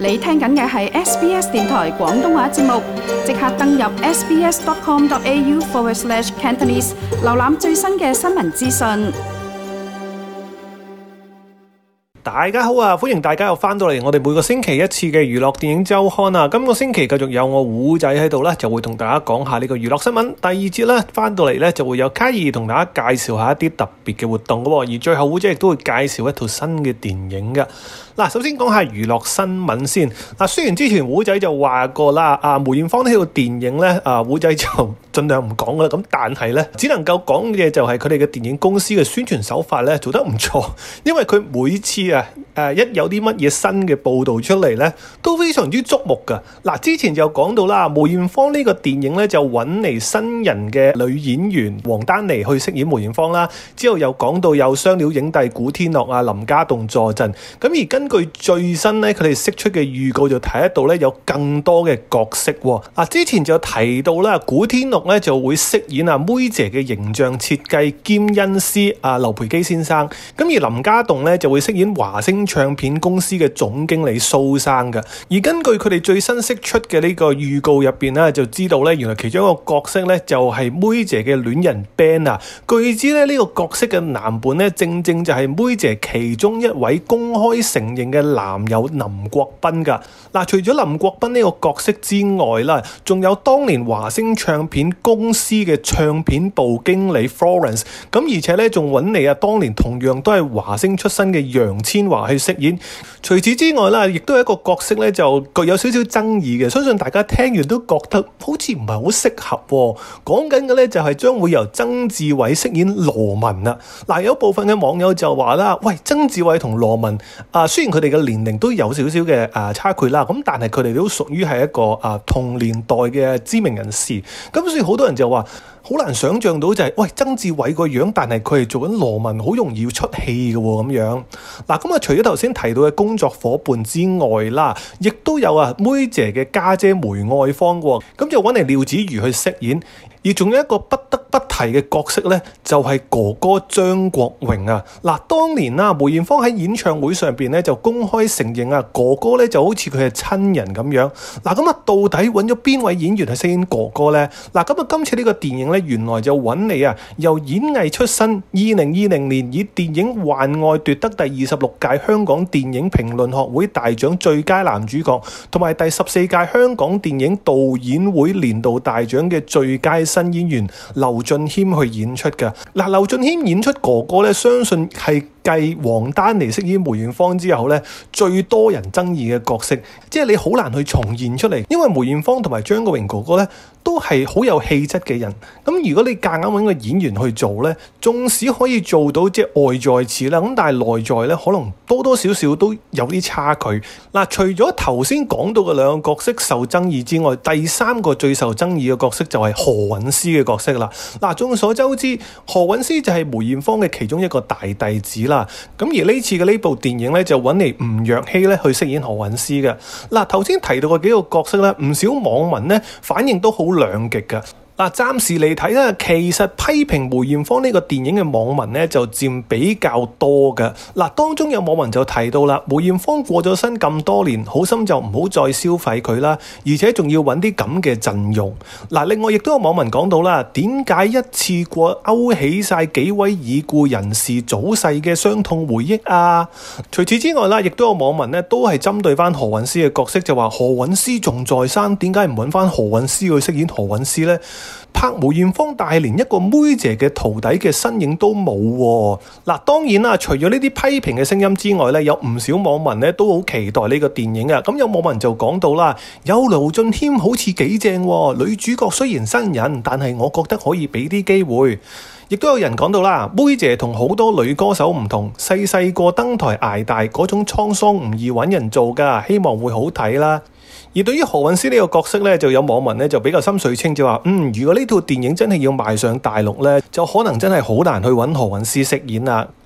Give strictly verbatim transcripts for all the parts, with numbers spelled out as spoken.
你聽緊嘅係 S B S 電台廣東話節目，即刻登入 sbs.com.au forward slash Cantonese， 瀏覽最新嘅新聞資訊。 大家好啊，歡迎大家又翻到嚟我哋每個星期一次嘅娛樂電影週刊啊。今個星期繼續有我胡仔喺度咧，就會同大家講下呢個娛樂新聞。第二節咧翻到嚟咧就會有卡爾同大家介紹下一啲特別嘅活動嘅，而最後胡仔亦都會介紹一套新嘅電影嘅。嗱，首先講下娛樂新聞先。嗱，雖然之前胡仔就話過啦，啊梅艷芳呢套電影咧，啊胡仔就盡量唔講啦。咁但係咧，只能夠講嘅就係佢哋嘅電影公司嘅宣傳手法咧做得唔錯，因為佢每次啊誒一有啲乜嘢新嘅報導出嚟咧，都非常之矚目㗎。嗱，之前就講到啦，梅艷芳呢個電影咧就揾嚟新人嘅女演員王丹妮去飾演梅艷芳啦。之後又講到有雙料影帝古天樂啊、林家棟助陣。咁而根據最新咧，佢哋釋出嘅預告就睇得到咧，有更多嘅角色喎。啊，之前就提到啦，古天樂咧就會飾演啊妹姐嘅形象設計兼恩師啊劉培基先生。咁而林家棟咧就會飾演華星唱片公司嘅總經理蘇生嘅。而根據佢哋最新釋出嘅呢個預告入邊咧，就知道咧原來其中一個角色咧就係妹姐嘅戀人 Ben 啊。據知咧呢個角色嘅男伴咧正正就係妹姐其中一位公開承認嘅男友林國斌噶。嗱，除咗林國斌呢個角色之外啦，仲有當年華星唱片公司嘅唱片部經理 Florence， 咁而且咧仲揾嚟啊當年同樣都係華星出身嘅楊千嬅去飾演。除此之外啦，亦都有一個角色咧就具有少少爭議嘅，相信大家聽完都覺得好似唔係好適合喎。講緊嘅咧就係將會由曾志偉飾演羅文啊。嗱，有部分嘅網友就話啦，喂，曾志偉同羅文啊，雖然佢哋嘅年齡都有少少嘅啊差距啦，咁但係佢哋都屬於係一個啊同年代嘅知名人士。咁所以好多人就話好難想像到就係、是、喂曾志偉個樣，但係佢係做緊羅文，好容易要出戲嘅喎咁樣。嗱，咁啊除咗頭先提到嘅工作伙伴之外啦，亦都有啊妹姐嘅家姐梅愛芳喎，咁就揾嚟廖子妤去飾演。而仲有一個不得不提嘅角色咧，就係、是、哥哥張國榮啊！嗱，當年啊，梅艷芳喺演唱會上邊咧就公開承認啊，哥哥咧就好似佢係親人咁樣。嗱，咁啊，到底揾咗邊位演員去飾演哥哥咧？嗱，咁啊，今次呢個電影咧，原來就揾你啊，由演藝出身，二零二零年以電影《幻愛》奪得第二十六屆香港電影評論學會大獎最佳男主角，同埋第十四屆香港電影導演會年度大獎嘅最佳新演員劉俊謙去演出㗎。嗱，劉俊謙演出哥哥咧，相信係繼王丹妮飾演梅艷芳之後咧，最多人爭議嘅角色，即係你好難去重現出嚟，因為梅艷芳同埋張國榮哥哥咧都係好有氣質嘅人。咁如果你夾硬揾個演員去做咧，縱使可以做到即係外在似啦，咁但係內在咧可能多多少少都有啲差距。嗱，除咗頭先講到嘅兩個角色受爭議之外，第三個最受爭議嘅角色就係何韻詩嘅角色啦。嗱，眾所周知，何韻詩就係梅艷芳嘅其中一個大弟子啦。咁而呢次嘅呢部電影咧，就揾嚟吳若希咧去飾演何韻詩嘅。嗱，頭先提到嘅幾個角色咧，唔少網民咧反應都好兩極㗎。嗱，暫時嚟睇咧，其實批評梅艷芳呢個電影嘅網民咧就佔比較多嘅。嗱，當中有網民就提到啦，梅艷芳過咗身咁多年，好心就唔好再消費佢啦，而且仲要揾啲咁嘅陣容。嗱，另外亦都有網民講到啦，點解一次過勾起晒幾位已故人士早逝嘅傷痛回憶啊？除此之外啦，亦都有網民咧都係針對翻何韻詩嘅角色，就話何韻詩仲在生，點解唔揾翻何韻詩去飾演何韻詩呢？拍梅艷芳，但係連一個妹姐嘅徒弟嘅身影都冇喎。嗱，當然啦，除咗呢啲批評嘅聲音之外咧，有唔少網民咧都好期待呢個電影啊。咁有網民就講到啦，有劉俊謙好似幾正喎，女主角雖然新人，但係我覺得可以俾啲機會。亦都有人講到啦，妹姐同好多女歌手唔同，細細個登台捱大嗰種滄桑唔易揾人做㗎，希望會好睇啦。而對於何韻詩呢個角色咧，就有網民咧就比較心水清，就話嗯，如果呢套電影真係要賣上大陸咧，就可能真係好難去揾何韻詩飾演啦。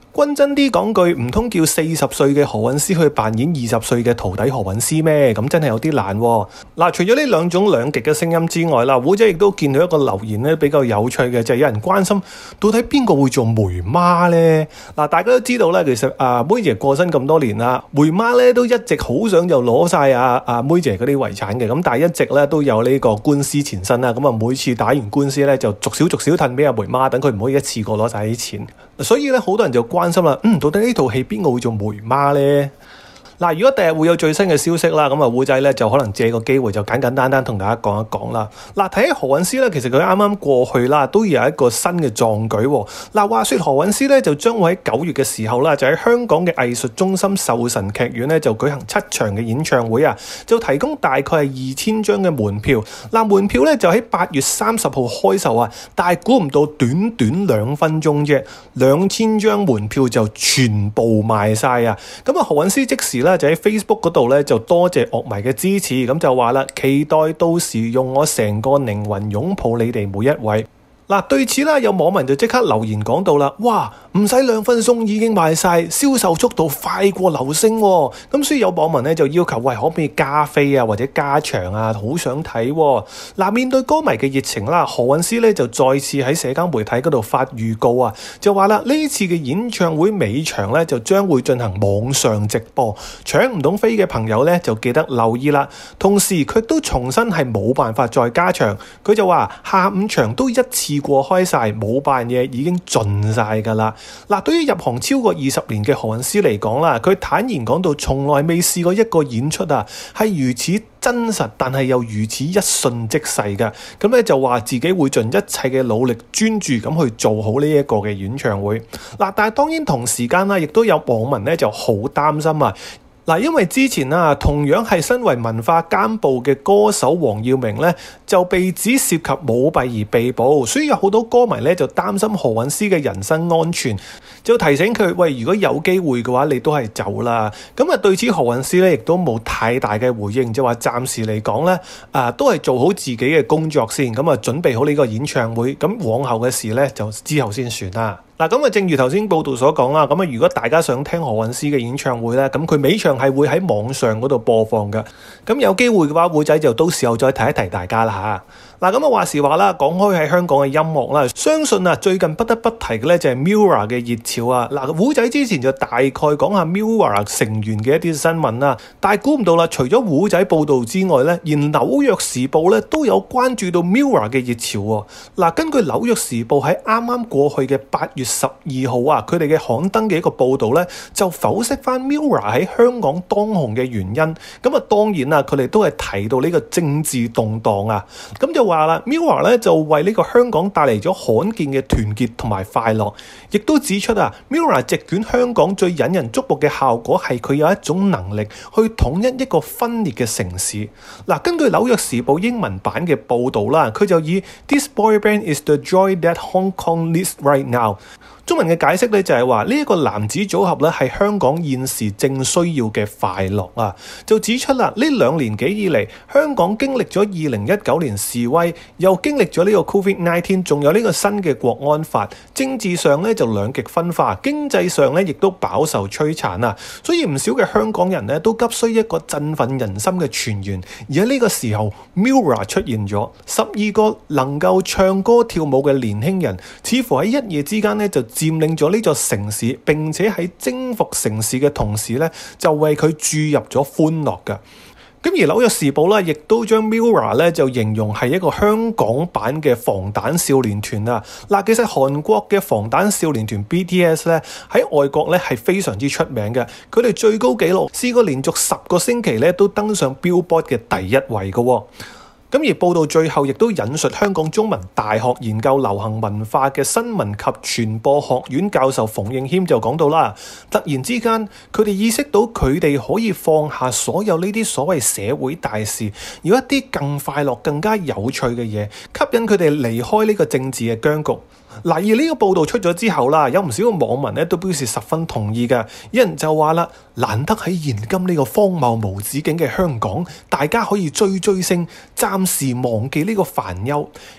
均真啲講句，唔通叫四十歲嘅何韻詩去扮演二十歲嘅徒弟何韻詩咩？咁真係有啲難喎。嗱，除咗呢兩種兩極嘅聲音之外啦，胡仔亦都見到一個留言咧，比較有趣嘅就係有人關心到底邊個會做梅媽呢？嗱，大家都知道咧，其實啊妹姐過身咁多年啦，梅媽咧都一直好想就攞晒啊啊妹姐嗰啲遺產嘅，咁但係一直咧都有呢個官司纏身啦，咁啊每次打完官司咧就逐少逐少褪俾阿梅媽，等佢唔可以一次過攞晒啲錢。所以咧好多人就關心啦，嗯，到底呢套戲邊個會做梅媽呢？嗱，如果第日會有最新嘅消息啦，咁啊胡仔咧就可能借個機會就簡簡單單同大家講一講啦。嗱，睇起何韻詩咧，其實佢啱啱過去啦，都有一個新嘅壯舉喎。嗱，話說何韻詩咧就將會喺九月嘅時候啦，就喺香港嘅藝術中心壽臣劇院咧就舉行七場嘅演唱會啊，就提供大概係二千張嘅門票。嗱，門票咧就喺八月三十號開售啊，但係估唔到短短兩分鐘啫，兩千張門票就全部賣晒啊！咁啊何韻詩即時就喺 Facebook 嗰度咧就多謝樂迷嘅支持，咁就話啦，期待到時用我成個靈魂擁抱你哋每一位。嗱，對此啦，有網民就即刻留言講到啦，哇，唔使兩分鐘已經賣晒，銷售速度快過流星喎。咁所以有網民咧就要求，喂，可唔可以加飛啊，或者加場啊，好想睇喎。嗱，面對歌迷嘅熱情啦，何韻詩咧就再次喺社交媒體嗰度發預告啊，就話啦，呢次嘅演唱會尾場咧就將會進行網上直播，搶唔到飛嘅朋友咧就記得留意啦。同時佢都重申係冇辦法再加場，佢就話下午場都一次過開晒，冇扮嘢，已經盡晒噶啦。嗱，對於入行超過二十年嘅何韻詩嚟講啦，佢坦言講到，從來未試過一個演出啊，係如此真實，但係又如此一瞬即逝嘅。咁咧就話自己會盡一切嘅努力，專注咁去做好呢一個嘅演唱會。嗱，但係當然同時間啦，亦都有網民咧就好擔心啊。嗱，因為之前啊，同樣係身為文化監部嘅歌手黃耀明咧，就被指涉及舞弊而被捕，所以有好多歌迷咧就擔心何韻詩嘅人身安全，就提醒佢，喂，如果有機會嘅話，你都係走啦。咁啊，對此何韻詩咧亦都冇太大嘅回應，就話暫時嚟講咧，啊都係做好自己嘅工作先，咁啊準備好呢個演唱會，咁往後嘅事咧就之後先算啦。嗱，咁啊，正如頭先報道所講啦，咁啊，如果大家想聽何韻詩嘅演唱會咧，咁佢尾場係會喺網上嗰度播放嘅。咁有機會嘅話，胡仔就到時候再提一提大家啦嚇。嗱，咁啊話時話啦，講開喺香港嘅音樂啦，相信啊最近不得不提嘅咧就係 Mirror 嘅熱潮啊。嗱，胡仔之前就大概講下 Mirror 成員嘅一啲新聞啦，但係估唔到啦，除咗胡仔報道之外咧，連紐約時報咧都有關注到 Mirror 嘅熱潮喎。嗱，根據紐約時報喺啱啱過去嘅八月十二號啊，佢哋嘅刊登嘅一個報導咧，就剖析翻 Mirror 喺香港當紅嘅原因。咁啊，當然啦，佢哋都係提到呢個政治動盪啊。咁就話啦 ，Mirror 咧就為呢個香港帶嚟咗罕見嘅團結同埋快樂，亦都指出啊 ，Mirror 席捲香港最引人矚目嘅效果係佢有一種能力去統一一個分裂嘅城市。嗱，根據紐約時報英文版嘅報導啦，佢就以 This boy band is the joy that Hong Kong needs right now。中文嘅解釋咧就係話呢一個男子組合咧係香港現時正需要嘅快樂啊，就指出啦，呢兩年幾以嚟，香港經歷咗二零一九年示威，又經歷咗呢個 Covid 十九，仲有呢個新嘅國安法，政治上咧就兩極分化，經濟上咧亦都飽受摧殘啊，所以唔少嘅香港人咧都急需一個振奮人心嘅泉源，而喺呢個時候 Mirror 出現咗，十二個能夠唱歌跳舞嘅年輕人，似乎喺一夜之間咧就佔領咗呢座城市，並且喺征服城市嘅同時咧，就為佢注入咗歡樂㗎。咁而紐約時報咧，亦都將 Mirror 咧就形容係一個香港版嘅防彈少年團啊！嗱，其實韓國嘅防彈少年團 B T S 咧喺外國咧係非常之出名嘅，佢哋最高紀錄試過連續十個星期咧都登上 Billboard 嘅第一位嘅。咁而報道最後亦都引述香港中文大學研究流行文化嘅新聞及傳播學院教授馮應謙就講到啦，突然之間佢哋意識到佢哋可以放下所有呢啲所謂社會大事，要一啲更快樂、更加有趣嘅嘢，吸引佢哋離開呢個政治嘅僵局。嗱，而呢個報道出咗之後啦，有唔少嘅網民咧都表示十分同意嘅。有人就話啦，難得喺現今呢個荒謬無止境嘅香港，大家可以追追星，暫時忘記呢個煩憂。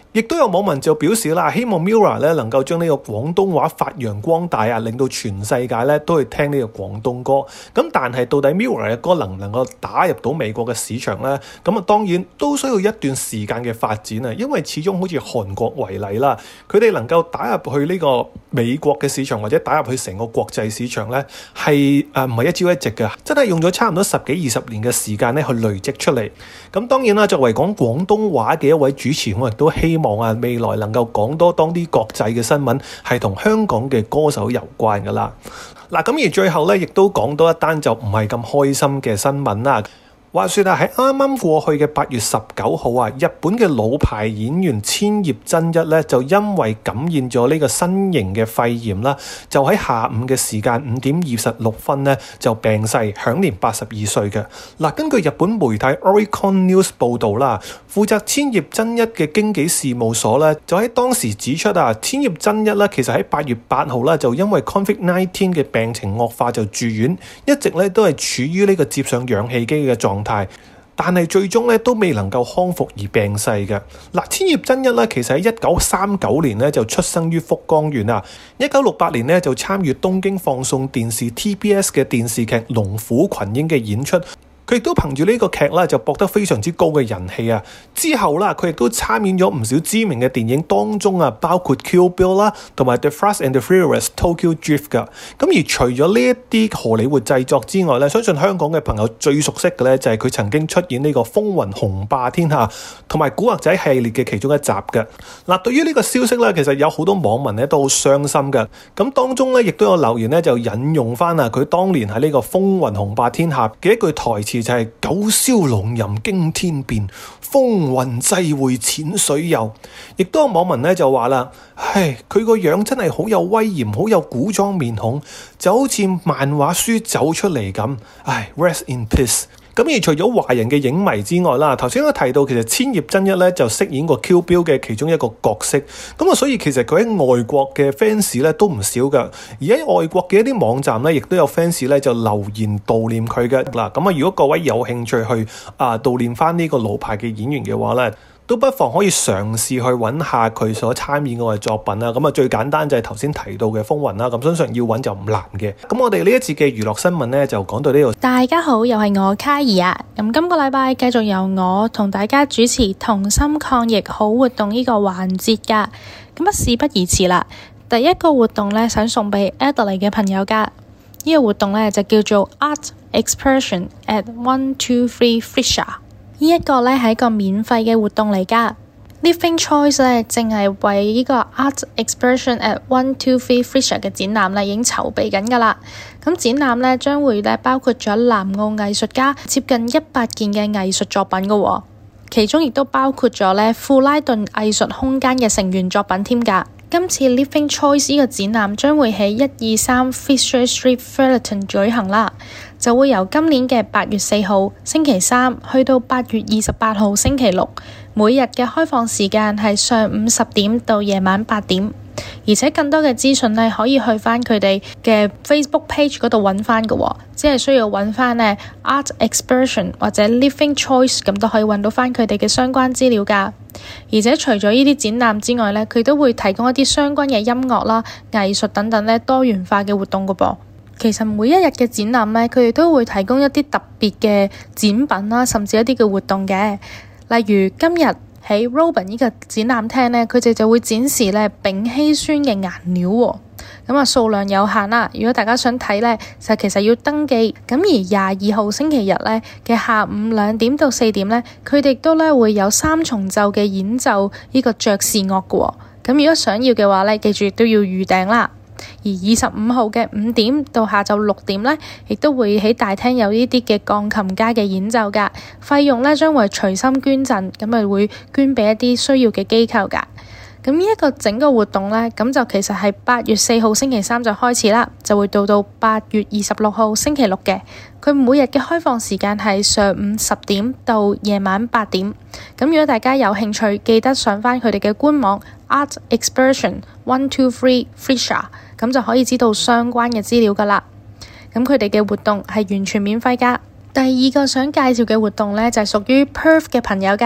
亦都有網民就表示啦，希望 Mirror 咧能夠將呢個廣東話發揚光大啊，令到全世界咧都去聽呢個廣東歌。咁但係到底 Mirror 嘅歌能唔能夠打入到美國嘅市場呢？咁啊當然都需要一段時間嘅發展啊，因為始終好似韓國為例啦，佢哋能夠打入去呢個美國嘅市場或者打入去成個國際市場呢，係誒唔係一朝一夕嘅，真係用咗差唔多十幾二十年嘅時間咧去累積出嚟。咁當然啦，作為講廣東話嘅一位主持，我亦都希望啊未來能夠講多當啲國際嘅新聞係同香港嘅歌手有關噶啦。嗱，咁而最後咧亦都講多一單就唔係咁開心嘅新聞啦。話說啊，喺啱啱過去嘅八月十九號啊，日本嘅老牌演員千葉真一咧就因為感染咗呢個新型嘅肺炎啦，就喺下午嘅時間五點二十六分咧就病逝，享年八十二歲嘅。嗱，根據日本媒體 Oricon News 報導啦，負責千葉真一嘅經紀事務所咧就喺當時指出啊，千葉真一咧其實喺八月八號啦就因為 Covid 十九 嘅病情惡化就住院，一直咧都係處於呢個接上氧氣機嘅狀態。但係最終咧都未能夠康復而病逝嘅。嗱，千葉真一咧其實喺一九三九年咧就出生於福岡縣啊，一九六八年咧就參與東京放送電視 T B S 嘅電視劇《龍虎群英》嘅演出。佢亦都憑住呢個劇啦，就博得非常之高嘅人氣啊！之後啦，佢亦都參演咗唔少知名嘅電影，當中啊包括 Kill Bill 啦，同埋 The Fast and the Furious Tokyo Drift 噶。咁而除咗呢一啲荷里活製作之外咧，相信香港嘅朋友最熟悉嘅咧就係佢曾經出演呢個《風雲雄霸天下》同埋《古惑仔》系列嘅其中一集嘅。嗱，對於呢個消息咧，其實有好多網民咧都好傷心嘅。咁當中咧亦都有留言咧就引用翻啊佢當年喺呢個《風雲雄霸天下》嘅一句台詞。就係九霄龍吟驚天變，風雲際會淺水遊。亦都有網民咧就話啦，唉，佢個樣真係好有威嚴，好有古裝面孔，就好似漫畫書走出嚟咁。唉 ，rest in peace。咁而除咗華人嘅影迷之外啦，頭先都提到其實千葉真一咧就飾演過 Kill Bill 嘅其中一個角色，咁啊所以其實佢喺外國嘅 fans 咧都唔少噶，而喺外國嘅一啲網站咧亦都有 fans 咧就留言悼念佢嘅。嗱，咁啊如果各位有興趣去啊悼念翻呢個老牌嘅演員嘅話咧，都不妨可以嘗試去揾下佢所參演過嘅作品啦。咁啊最簡單就係頭先提到嘅風雲啦，咁相信要揾就唔難嘅。咁我哋呢一次嘅娛樂新聞呢，就講到呢度。 大家好，又係我卡兒啊。咁今個禮拜繼續由我同大家主持同心抗疫好活動呢個環節噶。咁啊事不宜遲啦，第一個活動呢，想送俾 Adelaide 嘅朋友噶。呢、這個活動呢，就叫做 Art Expression at one two three Fisher。呢一個咧係一個免費嘅活動嚟噶 Living Choice 咧正係為呢個 Art Expression at one two three Fisher 嘅展覽咧已經籌備緊噶啦。咁展覽咧將會咧包括咗南澳藝術家接近一百件嘅藝術作品噶、哦，其中亦都包括咗咧富拉頓藝術空間嘅成員作品添噶。今次 Living Choice 呢個展覽將會喺一二三 Fisher Street Fullerton 舉行啦，就會由今年嘅八月四號星期三去到八月二十八號星期六，每日嘅開放時間係上午十點到夜晚八點，而且更多嘅資訊呢可以去翻佢哋嘅 Facebook page 嗰度揾翻嘅，只係需要揾翻呢 Art Expression 或者 Living Choice 咁都可以揾到翻佢哋嘅相關資料噶。而且除咗呢啲展覽之外呢，佢都會提供一啲相關嘅音樂啦、藝術等等呢多元化嘅活動噶噃。其實每一日嘅展覽呢，佢哋都會提供一啲特別嘅展品啦，甚至一啲嘅活動嘅。例如今日喺 Robin 呢個展覽廳呢，佢哋就會展示呢丙烯酸嘅顏料喎。咁啊數量有限啦，如果大家想睇呢，就其實要登記。咁而廿二號星期日呢嘅下午兩點到四點呢，佢哋都呢會有三重奏嘅演奏呢個爵士樂嘅喎。咁如果想要嘅話呢，記住都要預訂啦。而二十五號嘅五點到下晝六點呢，亦都會喺大廳有呢啲嘅鋼琴家嘅演奏噶，費用呢將會隨心捐贈，咁咪會捐俾一啲需要嘅機構噶。咁呢一個整個活動呢，咁就其實係八月四號星期三就開始啦，就會到到八月二十六號星期六嘅。佢每日嘅開放時間係上午十點到夜晚八點。咁如果大家有興趣，記得上返佢哋嘅官網 Art Expression one two three Fisher， 咁就可以知道相關嘅資料噶啦。咁佢哋嘅活動係完全免費噶。第二個想介紹嘅活動呢，就係屬於 Perth 嘅朋友噶。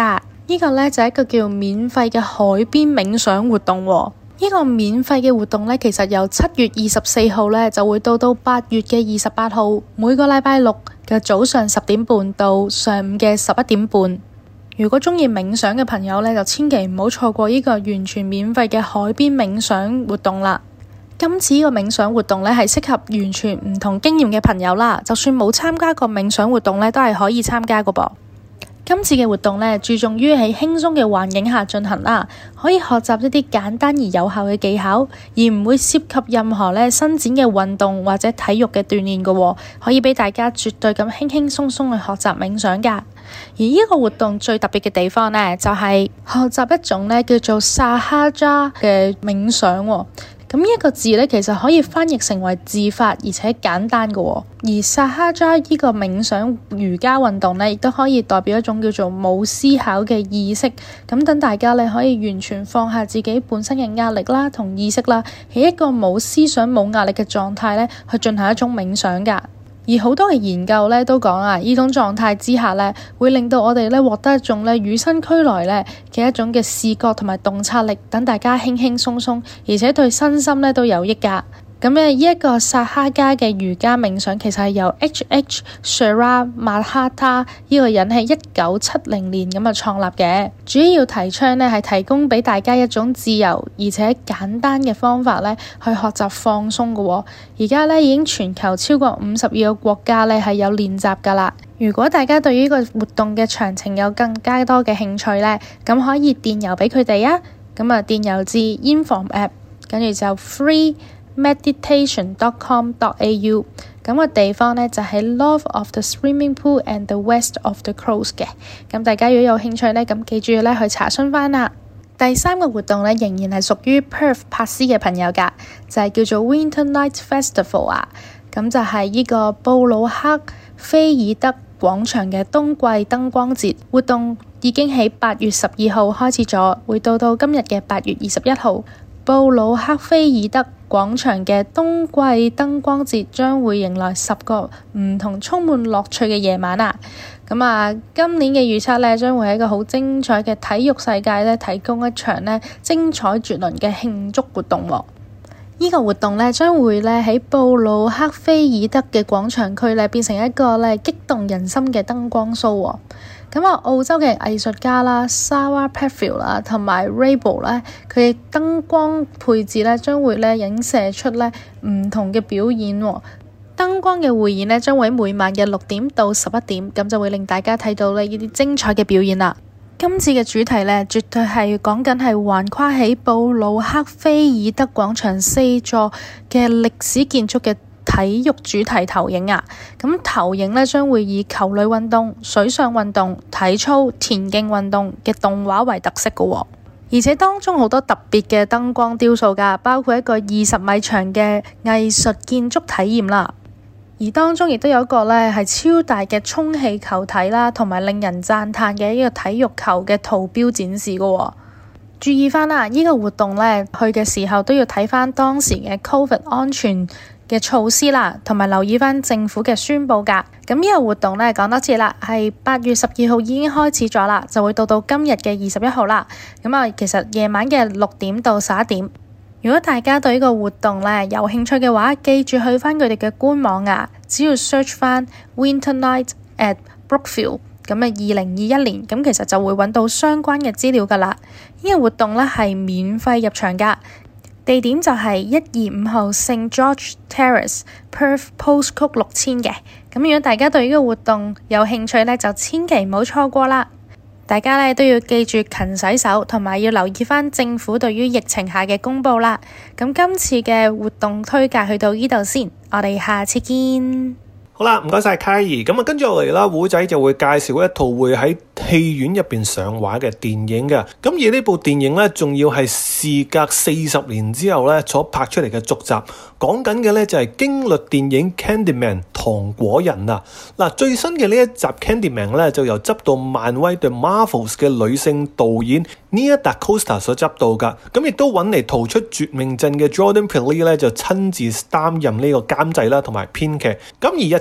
呢個呢，就係一個叫免費嘅海邊冥想活動喎。呢個免費嘅活動呢，其實由七月二十四號呢就會到到八月嘅二十八號，每個禮拜六嘅早上十點半到上午嘅十一點半。如果鍾意冥想嘅朋友呢，就千祈唔好錯過呢個完全免費嘅海邊冥想活動啦。今次呢個冥想活動呢，係適合完全唔同經驗嘅朋友啦，就算冇參加過冥想活動呢，都係可以參加㗎噃。今次嘅活動呢，注重於喺輕鬆嘅環境下進行啦，可以學習一啲簡單而有效嘅技巧，而唔會涉及任何呢伸展嘅運動或者體育嘅鍛煉嘅，可以俾大家絕對咁輕輕鬆鬆去學習冥想噶。而呢個活動最特別嘅地方呢，就係學習一種呢叫做薩哈扎嘅冥想喎。咁呢一個字呢，其實可以翻譯成為自發而且簡單嘅喎。而薩哈扎呢個冥想瑜伽運動呢，亦都可以代表一種叫做冇思考嘅意識。咁等大家呢，可以完全放下自己本身嘅壓力啦同意識啦，喺一個冇思想冇壓力嘅狀態呢，去進行一種冥想㗎。而好多嘅研究咧都講啊，呢種狀態之下咧，會令到我哋咧獲得一種咧與生俱來咧嘅一種嘅視覺同埋洞察力，等大家輕輕鬆鬆，而且對身心咧都有益噶。咁咧，呢一個薩哈加嘅瑜伽冥想其實係由 H H Shara Mahatha 呢個人喺一九七零年咁啊創立嘅，主要提倡咧係提供俾大家一種自由而且簡單嘅方法咧去學習放鬆嘅。而家咧已經全球超過五十二個國家咧係有練習噶啦。如果大家對於呢個活動嘅詳情有更加多嘅興趣咧，咁可以電郵俾佢哋啊。咁啊，電郵至 Inform App， 跟住就 free meditation dot com dot a u， 咁個地方呢，就喺 North of the Swimming Pool and the West of the Crows 嘅。咁大家如果有興趣呢，咁記住呢去查詢翻啦。第三個活動呢，仍然係屬於 Perth 珀斯嘅朋友噶，就係叫做 Winter Night Festival 啊。咁就係呢個布魯克菲爾德廣場嘅冬季燈光節活動，已經喺八月十二號開始咗，會到到今日嘅八月二十一號。布魯克菲爾德廣場嘅冬季燈光節將會迎來十個唔同充滿樂趣嘅夜晚啊！咁啊，今年嘅預測呢，將會喺一個好精彩嘅體育世界呢，提供一場呢精彩絕倫嘅慶祝活動喎。呢個活動呢，將會呢喺布魯克菲爾德嘅廣場區呢，變成一個呢激動人心嘅燈光 show 喎。咁啊，澳洲嘅藝術家啦 Sarah Petfield 啦，同埋 Rainbow 咧，佢嘅燈光配置咧，將會咧影射出咧唔同嘅表演喎。燈光嘅匯演咧，將會喺每晚嘅六點到十一點，咁就會令大家睇到咧呢啲精彩嘅表演啦。今次嘅主題咧，絕對係講緊係橫跨喺布魯克菲爾德廣場四座嘅歷史建築嘅體育主題投影啊！咁投影呢，將會以球類運動、水上運動、體操、田徑運動嘅動畫為特色嘅喎，而且當中好多特別嘅燈光雕塑噶，包括一個二十米長嘅藝術建築體驗啦，而當中亦都有一個呢係超大嘅充氣球體啦，同埋令人讚嘆嘅一個體育球嘅圖標展示嘅喎。注意翻啦，呢個活動呢，去嘅時候都要睇翻當時嘅 Covid 安全嘅措施啦，同埋留意翻政府嘅宣佈噶。咁呢個活動呢，講多次啦，係八月十二號已經開始咗啦，就會到到今日嘅二十一號啦。咁啊，其實夜晚嘅六點到十一點。如果大家對呢個活動呢有興趣嘅話，記住去翻佢哋嘅官網啊，只要 search 翻 Winter Night at Brookfield， 咁啊二零二一年，咁其實就會揾到相關嘅資料噶啦。呢個活動呢係免費入場噶。地點就係一二五號 Saint George Terrace Perth Postcode 六千嘅。咁如果大家對呢個活動有興趣呢，就千祈唔好錯過啦。大家呢都要記住勤洗手，同埋要留意翻政府對於疫情下嘅公佈啦。咁今次嘅活動推介去到呢度先，我哋下次見。 好啦，唔該晒 Kyrie。咁啊，跟住落嚟啦，胡仔就會介紹一套會喺戲院入邊上畫嘅電影嘅。咁而呢部電影咧，仲要係事隔四十年之後咧所拍出嚟嘅續集，講緊嘅咧就係驚悚電影 Candyman 糖果人啊。嗱，最新嘅呢一集 Candyman 咧就由執導漫威 The Marvels 嘅女性導演 Nia Da Costa 所執導噶。咁亦都揾嚟逃出絕命鎮嘅 Jordan Peele 咧就親自擔任呢個監製啦同埋編劇。咁而日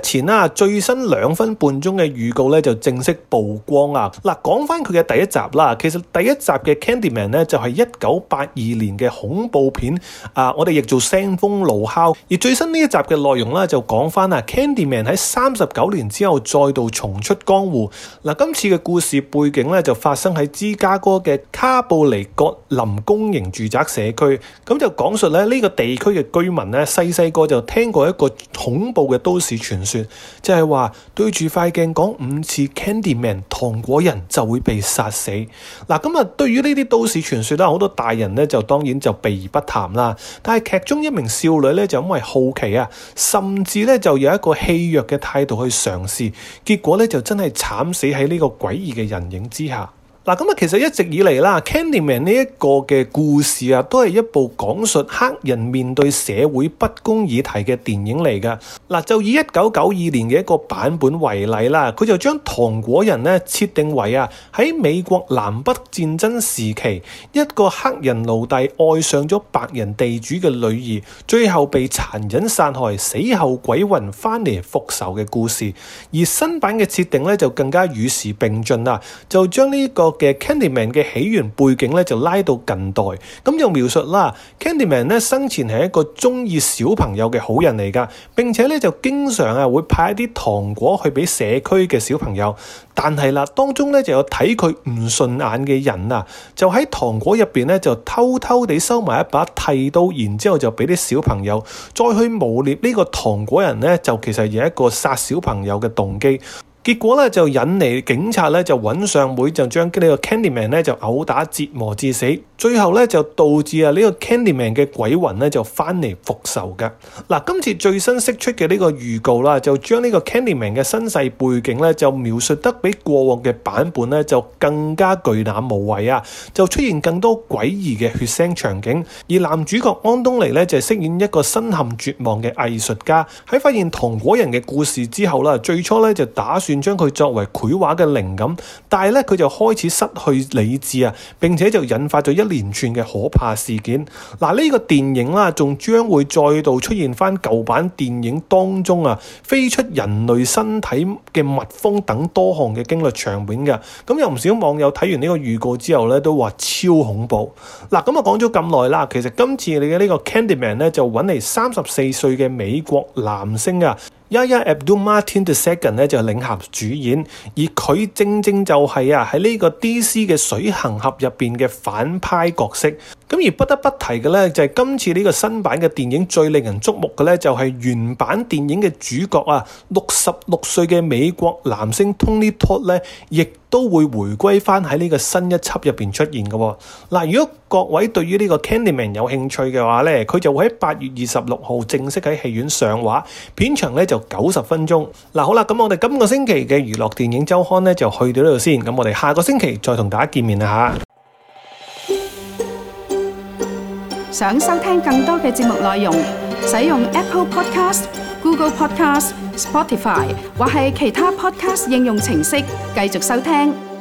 前啦，最新兩分半鐘嘅預告咧就正式曝光啊！嗱，講翻佢嘅第一集啦，其實第一集嘅 Candyman 咧就係一九八二年嘅恐怖片啊，我哋譯做腥風怒哮。而最新呢一集嘅內容咧就講翻啊 Candyman 喺三十九年之後再度重出江湖。嗱，今次嘅故事背景咧就發生喺芝加哥嘅卡布尼格林公營住宅社區，咁就講述咧呢個地區嘅居民咧細細個就聽過一個恐怖嘅都市傳說，即係話對住塊鏡講五次 Candyman 糖果人就會被殺死。嗱，咁啊對於呢啲都市傳說啦，好多大人咧就當然就避而不談啦。但係劇中一名少女咧就因為好奇啊，甚至咧就有一個戲謔嘅態度去嘗試，結果咧就真係慘死喺呢個詭異嘅人影之下。嗱，咁啊，其實一直以嚟啦 ，Candyman 呢一個嘅故事啊，都係一部講述黑人面對社會不公議題嘅電影嚟㗎。嗱，就以一九九二年嘅一個版本為例啦，佢就將糖果人咧設定為啊喺美國南北戰爭時期，一個黑人奴隸愛上咗白人地主嘅女兒，最後被殘忍殺害，死後鬼魂翻嚟復仇嘅故事。而新版嘅設定咧就更加與時並進啦，就將呢個嘅 Candyman 嘅起源背景咧就拉到近代，咁又描述啦 Candyman 咧生前係一個中意小朋友嘅好人嚟噶，並且咧就經常啊會派一啲糖果去俾社區嘅小朋友，但係啦當中咧就有睇佢唔順眼嘅人啊，就喺糖果入邊咧就偷偷地收埋一把剃刀，然之後就俾啲小朋友再去誣衊呢個糖果人咧就其實有一個殺小朋友嘅動機。結果咧就引嚟警察咧就揾上門，就將呢個 Candyman 咧就毆打折磨致死，最後咧就導致啊呢個 Candyman 嘅鬼魂咧就翻嚟復仇嘅。嗱，今次最新釋出嘅呢個預告啦，就將呢個 Candyman 嘅身世背景咧就描述得比過往嘅版本咧就更加巨大無遺啊，就出現更多詭異嘅血腥場景。而男主角安東尼咧就飾演一個身陷絕望嘅藝術家，喺發現糖果人嘅故事之後啦，最初咧就打算將佢作為繪畫嘅靈感，但係咧佢就開始失去理智啊，並且就引發咗一連串嘅可怕事件。嗱，呢個電影啦，仲將會再度出現翻舊版電影當中啊飛出人類身體嘅蜜蜂等多項嘅驚慄場面嘅。咁有唔少網友睇完呢個預告之後咧，都話超恐怖。嗱，咁啊講咗咁耐啦，其實今次你嘅呢個 Candyman 咧就揾嚟三十四歲嘅美國男星啊。Yahya Abdul-Mateen the Second 咧就領銜主演，而佢正正就係啊喺呢個 D C 嘅水行俠入邊嘅反派角色。咁而不得不提嘅咧就係今次呢個新版嘅電影最令人矚目嘅咧就係原版電影嘅主角啊六十六歲嘅美國男星 Tony Todd 咧，亦都會回歸翻喺呢個新一輯入邊出現嘅。嗱，如果各位對於呢個 Candyman 有興趣嘅話咧，佢就會喺八月二十六號正式喺戲院上畫，片長咧就九十分鐘。嗱，好啦，咁我哋今個星期嘅娛樂電影週刊咧就去到呢度先，咁我哋下個星期再同大家見面啦嚇。 想收聽更多嘅節目內容，使用 Apple Podcast、Google Podcast、Spotify 或係其他 Podcast 應用程式繼續收聽。